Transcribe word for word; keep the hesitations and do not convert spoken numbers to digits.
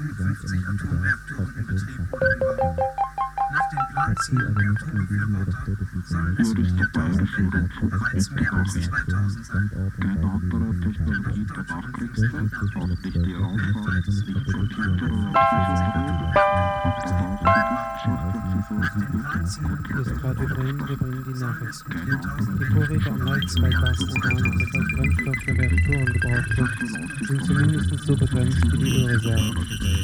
fünfundfünfzig Atomreaktoren in Betrieb genommen. Nach den Planzielen der Atombefürworter sollen bis zweitausendfünfhundert bereits mehr als zweitausend sein. Erneuerbare Technologie der Nachkriegszeit und die Aufbau des Hier ist Radio Bremen, wir bringen die Nachrichten. Die Vorräte an Leitzweitgasorganen, das als Brennstoff für Reaktoren gebraucht wird, sind zumindest so begrenzt wie die Ölreserven.